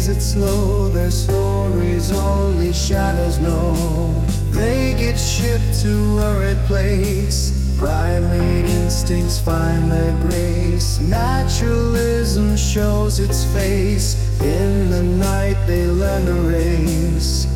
plays it slow. Their stories only shadows know. They get shipped to a red place. Primate instincts find their grace. Naturalism shows its face. In the night they learn to race.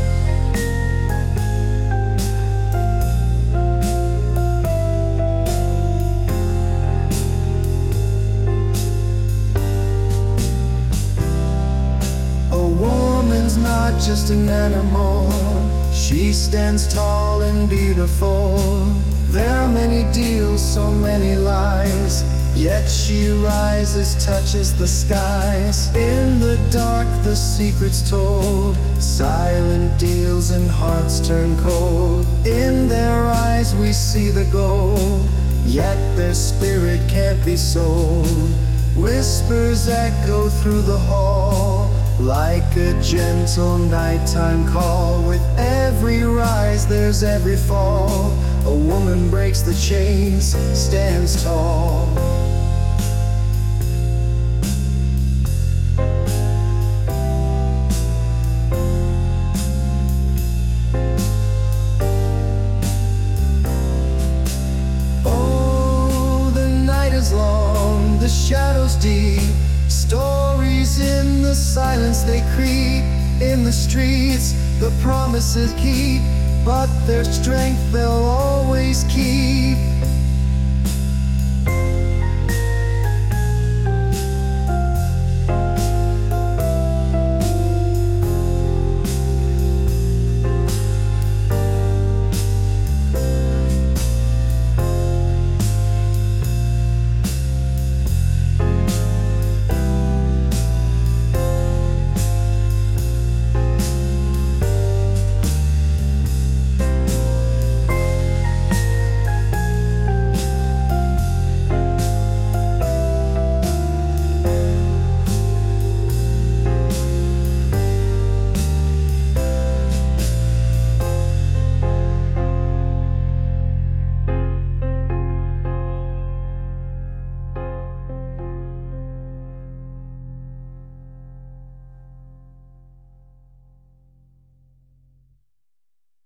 Not just an animal, she stands tall and beautiful. There are many deals, so many lies, yet she rises, touches the skies. In the dark the secret's told, silent deals and hearts turn cold. In their eyes we see the gold, yet their spirit can't be sold. Whispers echo through the hall, like a gentle nighttime call. With every rise there's every fall. A woman breaks the chains, stands tall. Oh, the night is long, the shadows deep. Stories in the silence they creep. In the streets the promises keep, but their strength they'll always keep.